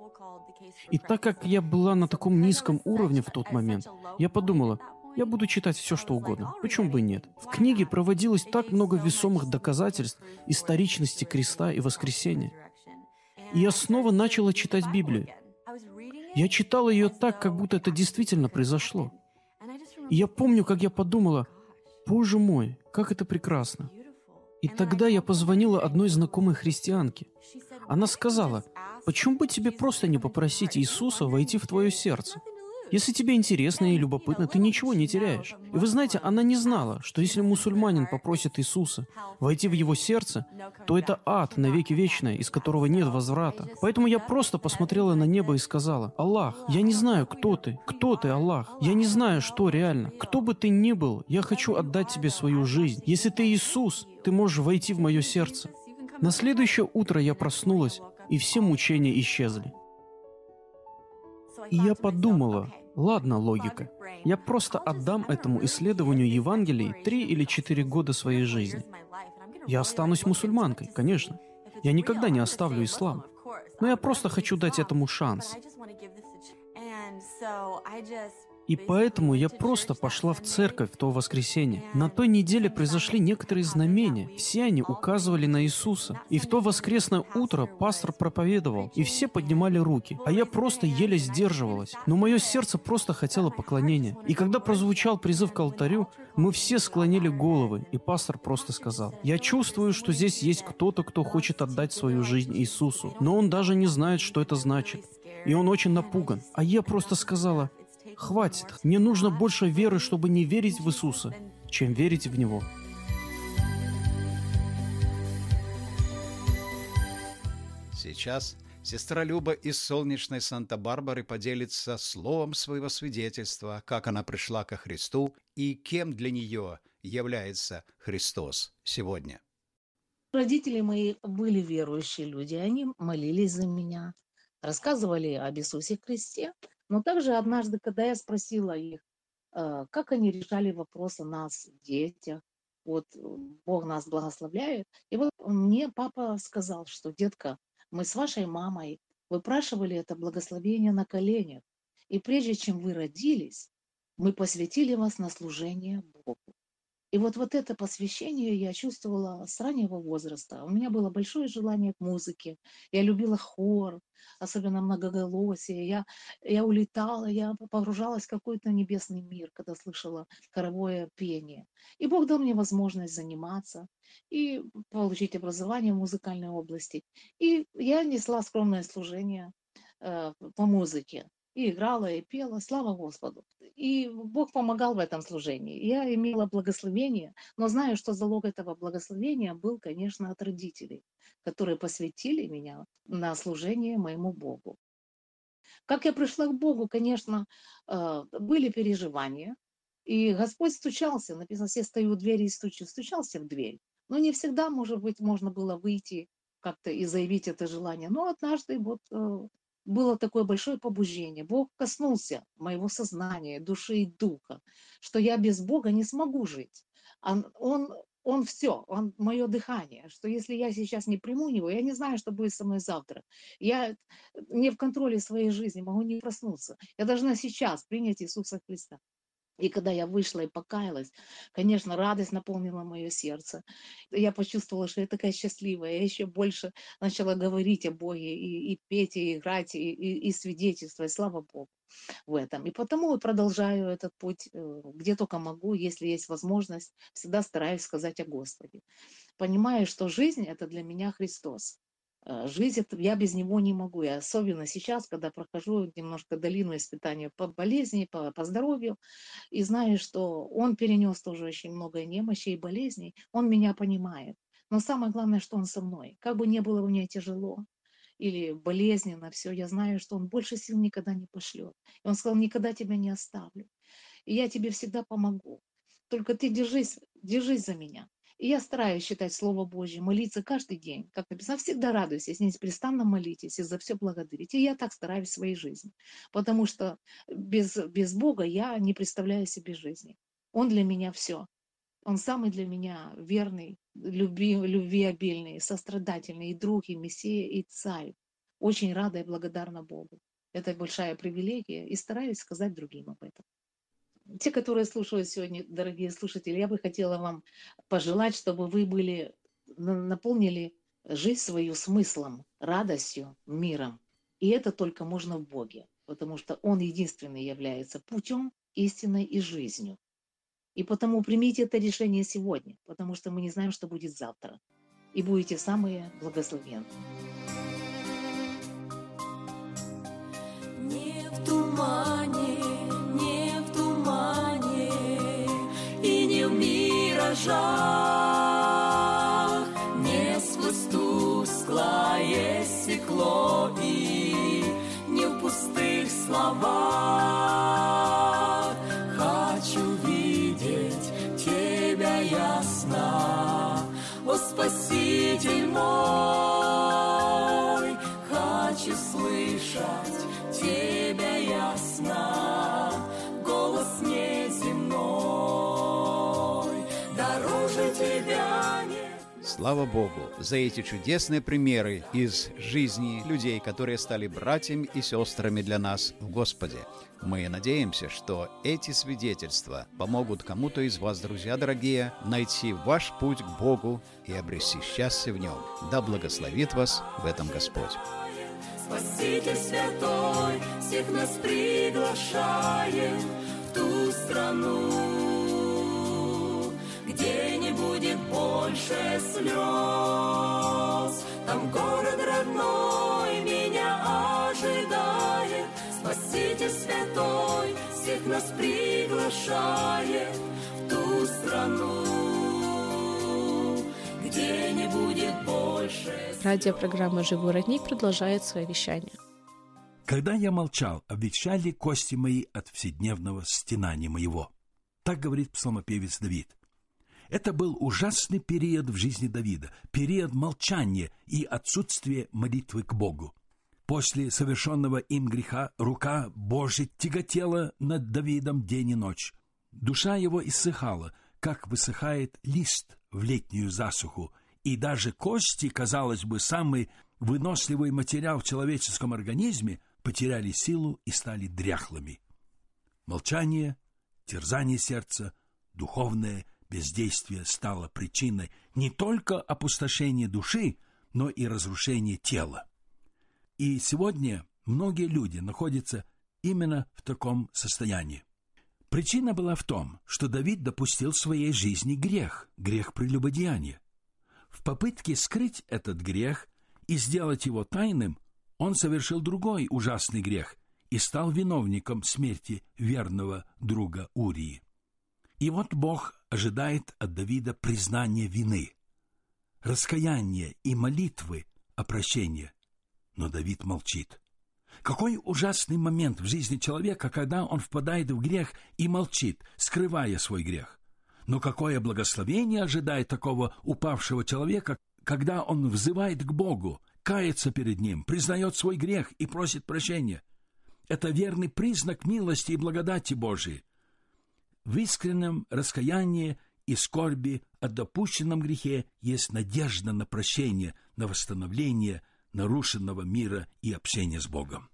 G: И так как я была на таком низком уровне в тот момент, я подумала, я буду читать все, что угодно. Почему бы и нет? В книге проводилось так много весомых доказательств историчности креста и воскресения. И я снова начала читать Библию. Я читала ее так, как будто это действительно произошло. И я помню, как я подумала, «Боже мой, как это прекрасно!» И тогда я позвонила одной знакомой христианке. Она сказала, «Почему бы тебе просто не попросить Иисуса войти в твое сердце? Если тебе интересно и любопытно, ты ничего не теряешь. И вы знаете, она не знала, что если мусульманин попросит Иисуса войти в его сердце, то это ад навеки вечное, из которого нет возврата. Поэтому я просто посмотрела на небо и сказала: «Аллах, я не знаю, кто ты, Аллах. Я не знаю, что реально. Кто бы ты ни был, я хочу отдать тебе свою жизнь. Если ты Иисус, ты можешь войти в мое сердце». На следующее утро я проснулась, и все мучения исчезли. И я подумала: ладно, логика. Я просто отдам этому исследованию Евангелий 3 или 4 года своей жизни. Я останусь мусульманкой, конечно. Я никогда не оставлю ислам. Но я просто хочу дать этому шанс. И поэтому я просто пошла в церковь в то воскресенье. На той неделе произошли некоторые знамения. Все они указывали на Иисуса. И в то воскресное утро пастор проповедовал, и все поднимали руки. А я просто еле сдерживалась. Но мое сердце просто хотело поклонения. И когда прозвучал призыв к алтарю, мы все склонили головы, и пастор просто сказал: «Я чувствую, что здесь есть кто-то, кто хочет отдать свою жизнь Иисусу, но он даже не знает, что это значит. И он очень напуган». А я просто сказала: «Хватит, мне нужно больше веры, чтобы не верить в Иисуса, чем верить в Него».
C: Сейчас сестра Люба из солнечной Санта-Барбары поделится словом своего свидетельства, как она пришла ко Христу и кем для нее является Христос сегодня.
H: Родители мои были верующие люди, они молились за меня, рассказывали об Иисусе Христе. Но также однажды, когда я спросила их, как они решали вопрос о нас, детях, вот Бог нас благословляет, и вот мне папа сказал, что: детка, мы с вашей мамой выпрашивали это благословение на коленях, и прежде чем вы родились, мы посвятили вас на служение Богу. И вот это посвящение я чувствовала с раннего возраста. У меня было большое желание к музыке. Я любила хор, особенно многоголосие. Я улетала, я погружалась в какой-то небесный мир, когда слышала хоровое пение. И Бог дал мне возможность заниматься и получить образование в музыкальной области. И я несла скромное служение по музыке. И играла, и пела, слава Господу. И Бог помогал в этом служении. Я имела благословение, но знаю, что залог этого благословения был, конечно, от родителей, которые посвятили меня на служение моему Богу. Как я пришла к Богу, конечно, были переживания. И Господь стучался, написано: «Все стою у двери и стучу», стучался в дверь. Но не всегда, может быть, можно было выйти как-то и заявить это желание. Но однажды было такое большое побуждение. Бог коснулся моего сознания, души и духа, что я без Бога не смогу жить. Он все, он мое дыхание, что если я сейчас не приму Него, я не знаю, что будет со мной завтра. Я не в контроле своей жизни, могу не проснуться. Я должна сейчас принять Иисуса Христа. И когда я вышла и покаялась, конечно, радость наполнила мое сердце. Я почувствовала, что я такая счастливая. Я еще больше начала говорить о Боге, и петь, и играть, и свидетельствовать. Слава Богу в этом. И потому я продолжаю этот путь, где только могу, если есть возможность, всегда стараюсь сказать о Господе. Понимаю, что жизнь — это для меня Христос. Жизнь, я без Него не могу. И особенно сейчас, когда прохожу немножко долину испытания по болезни, по здоровью, и знаю, что Он перенес тоже очень много немощей и болезней, Он меня понимает. Но самое главное, что Он со мной. Как бы ни было мне тяжело или болезненно все, я знаю, что Он больше сил никогда не пошлет. И Он сказал: никогда тебя не оставлю. И я тебе всегда помогу. Только ты держись за меня. И я стараюсь читать Слово Божье, молиться каждый день. Как написано: всегда радуйтесь, неустанно молитесь и за все благодарите. И я так стараюсь в своей жизни. Потому что без Бога я не представляю себе жизни. Он для меня все. Он самый для меня верный, любви обильный, сострадательный, и друг, и Мессия, и Царь. Очень рада и благодарна Богу. Это большая привилегия, и стараюсь сказать другим об этом. Те, которые слушают сегодня, дорогие слушатели, я бы хотела вам пожелать, чтобы вы наполнили жизнь свою смыслом, радостью, миром. И это только можно в Боге, потому что Он единственный является путем, истиной и жизнью. И потому примите это решение сегодня, потому что мы не знаем, что будет завтра. И будете самые благословенные.
F: Не в тумане слышать тебя ясно, голос неземной, дороже тебя нет.
C: Слава Богу за эти чудесные примеры из жизни людей, которые стали братьями и сестрами для нас в Господе. Мы надеемся, что эти свидетельства помогут кому-то из вас, друзья дорогие, найти ваш путь к Богу и обрести счастье в Нем. Да благословит вас в этом Господь.
F: Спаситель святой всех нас приглашает в ту страну, где не будет больше слез. Там город родной меня ожидает. Спаситель святой всех нас приглашает в ту страну, где не будет больше.
B: Радиопрограмма «Живой родник» продолжает свое вещание.
I: «Когда я молчал, обветшали кости мои от вседневного стенания моего». Так говорит псалмопевец Давид. Это был ужасный период в жизни Давида, период молчания и отсутствия молитвы к Богу. После совершенного им греха рука Божья тяготела над Давидом день и ночь. Душа его иссыхала, как высыхает лист в летнюю засуху, и даже кости, казалось бы, самый выносливый материал в человеческом организме, потеряли силу и стали дряхлыми. Молчание, терзание сердца, духовное бездействие стало причиной не только опустошения души, но и разрушения тела. И сегодня многие люди находятся именно в таком состоянии. Причина была в том, что Давид допустил в своей жизни грех прелюбодеяния. В попытке скрыть этот грех и сделать его тайным, он совершил другой ужасный грех и стал виновником смерти верного друга Урии. И вот Бог ожидает от Давида признания вины, раскаяния и молитвы о прощении. Но Давид молчит. Какой ужасный момент в жизни человека, когда он впадает в грех и молчит, скрывая свой грех. Но какое благословение ожидает такого упавшего человека, когда он взывает к Богу, кается перед Ним, признает свой грех и просит прощения. Это верный признак милости и благодати Божией. В искреннем раскаянии и скорби о допущенном грехе есть надежда на прощение, на восстановление нарушенного мира и общения с Богом.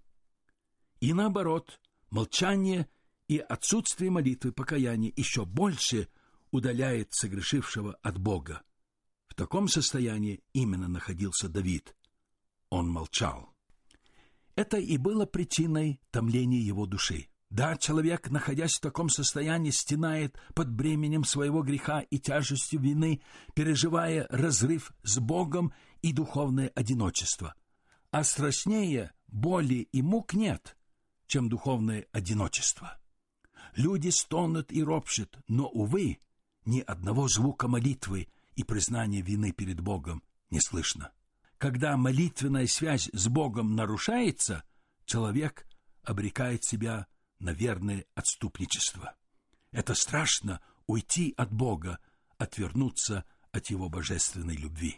I: И наоборот, молчание и отсутствие молитвы покаяния еще больше удаляет согрешившего от Бога. В таком состоянии именно находился Давид. Он молчал. Это и было причиной томления его души. Да, человек, находясь в таком состоянии, стенает под бременем своего греха и тяжестью вины, переживая разрыв с Богом и духовное одиночество. А страшнее боли и мук нет, чем духовное одиночество. Люди стонут и ропщут, но, увы, ни одного звука молитвы и признания вины перед Богом не слышно. Когда молитвенная связь с Богом нарушается, человек обрекает себя на верное отступничество. Это страшно — уйти от Бога, отвернуться от Его божественной любви.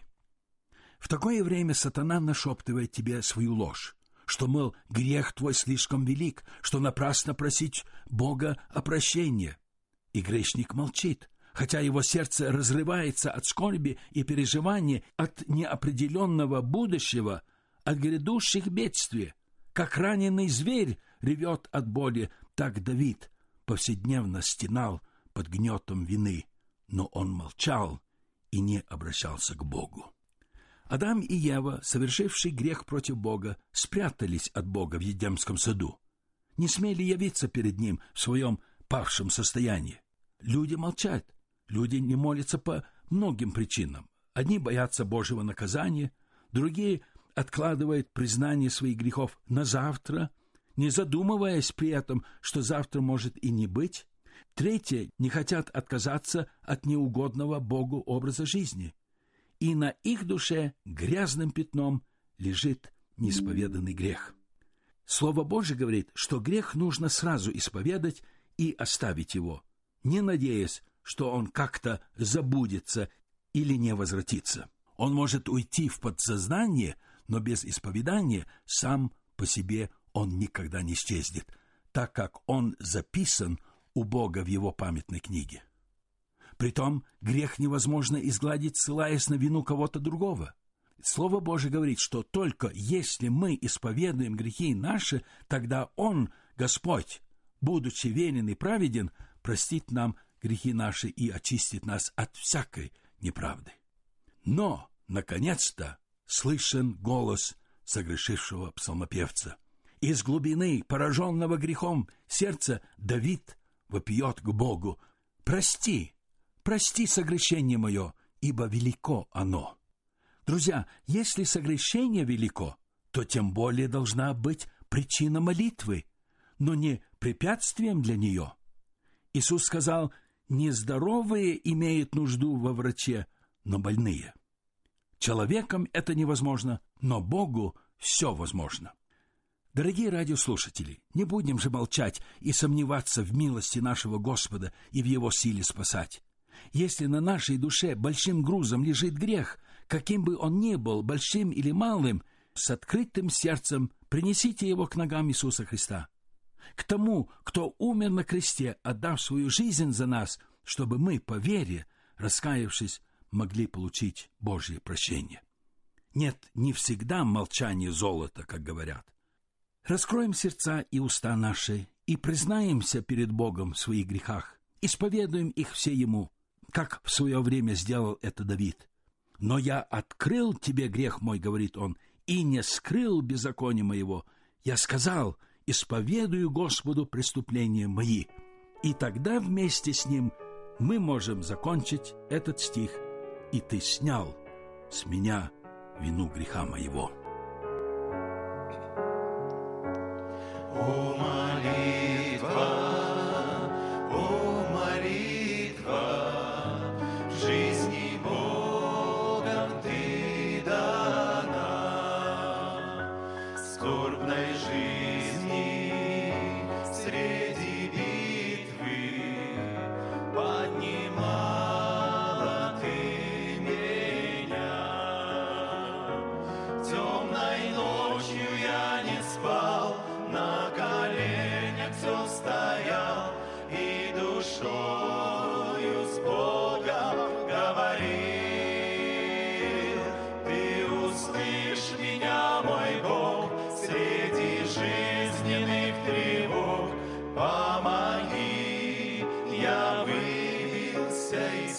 I: В такое время сатана нашептывает тебе свою ложь, что, мол, грех твой слишком велик, что напрасно просить Бога о прощении. И грешник молчит, хотя его сердце разрывается от скорби и переживания, от неопределенного будущего, от грядущих бедствий. Как раненый зверь ревет от боли, так Давид повседневно стенал под гнетом вины, но он молчал и не обращался к Богу. Адам и Ева, совершившие грех против Бога, спрятались от Бога в Едемском саду, не смели явиться перед Ним в своем павшем состоянии. Люди молчат, люди не молятся по многим причинам. Одни боятся Божьего наказания, другие откладывают признание своих грехов на завтра, не задумываясь при этом, что завтра может и не быть. Третьи не хотят отказаться от неугодного Богу образа жизни. И на их душе грязным пятном лежит неисповеданный грех. Слово Божие говорит, что грех нужно сразу исповедать и оставить его, не надеясь, что он как-то забудется или не возвратится. Он может уйти в подсознание, но без исповедания сам по себе он никогда не исчезнет, так как он записан у Бога в его памятной книге. Притом, грех невозможно изгладить, ссылаясь на вину кого-то другого. Слово Божие говорит, что только если мы исповедуем грехи наши, тогда Он, Господь, будучи верен и праведен, простит нам грехи наши и очистит нас от всякой неправды. Но, наконец-то, слышен голос согрешившего псалмопевца. Из глубины пораженного грехом сердца Давид вопиет к Богу: «Прости, прости согрешение мое, ибо велико оно». Друзья, если согрешение велико, то тем более должна быть причина молитвы, но не препятствием для нее. Иисус сказал: «Нездоровые имеют нужду во враче, но больные». Человеком это невозможно, но Богу все возможно. Дорогие радиослушатели, не будем же молчать и сомневаться в милости нашего Господа и в Его силе спасать. Если на нашей душе большим грузом лежит грех, каким бы он ни был, большим или малым, с открытым сердцем принесите его к ногам Иисуса Христа. К тому, кто умер на кресте, отдав свою жизнь за нас, чтобы мы, по вере, раскаявшись, могли получить Божье прощение. Нет, не всегда молчание золото, как говорят. Раскроем сердца и уста наши и признаемся перед Богом в своих грехах, исповедуем их все Ему, как в свое время сделал это Давид. «Но я открыл тебе грех мой, — говорит он, — и не скрыл беззакония моего. Я сказал: исповедую Господу преступления мои». И тогда вместе с ним мы можем закончить этот стих: «И ты снял с меня вину греха моего».
D: О, молитва, жизни Богом ты дана, скорбной жизни среди битвы поднимала ты меня. Темной ночью я не спал, на коленях все стоял и душою с Богом говорил. Ты услышь меня, мой Бог, среди жизненных тревог. Помоги, я выбился из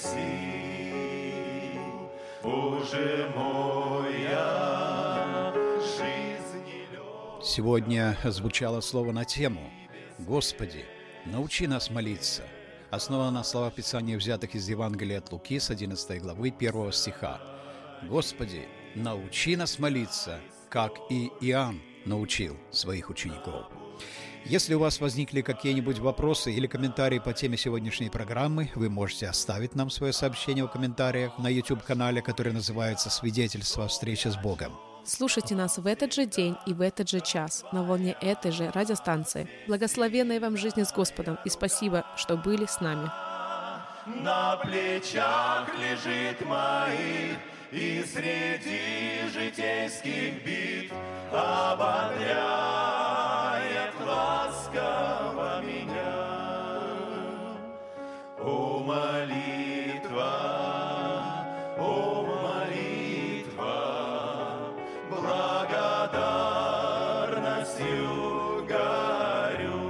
D: сил. Боже мой, я жизни лёг.
C: Сегодня звучало слово на тему «Господи, научи нас молиться», основано на словах Писания, взятых из Евангелия от Луки с 11 главы 1 стиха. «Господи, научи нас молиться, как и Иоанн научил своих учеников». Если у вас возникли какие-нибудь вопросы или комментарии по теме сегодняшней программы, вы можете оставить нам свое сообщение в комментариях на YouTube-канале, который называется «Свидетельство встречи с Богом».
B: Слушайте нас в этот же день и в этот же час на волне этой же радиостанции. Благословенной вам жизни с Господом и спасибо, что были с нами.
D: На плечах лежит моих, и среди житейских бит ободряет ласково меня. О, молитва, благодарностью горю,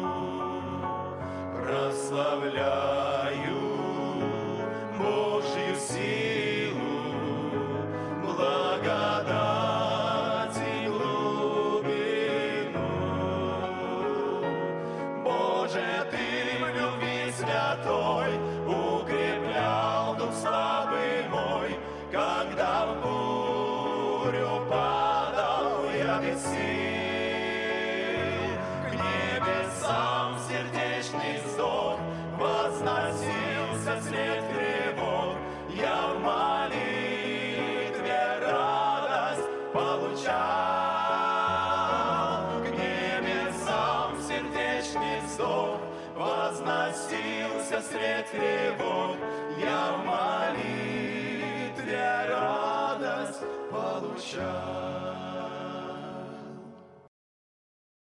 D: прославляю Божью силу, благодать и глубину. Боже, Ты в любви святой укреплял дух слабый мой, когда в бурю падал я без сил. К небесам сердечный вздох возносился вслед тревог. Я в молитве радость получал. К небесам сердечный вздох возносился вслед тревог. Я в молитве радость получал.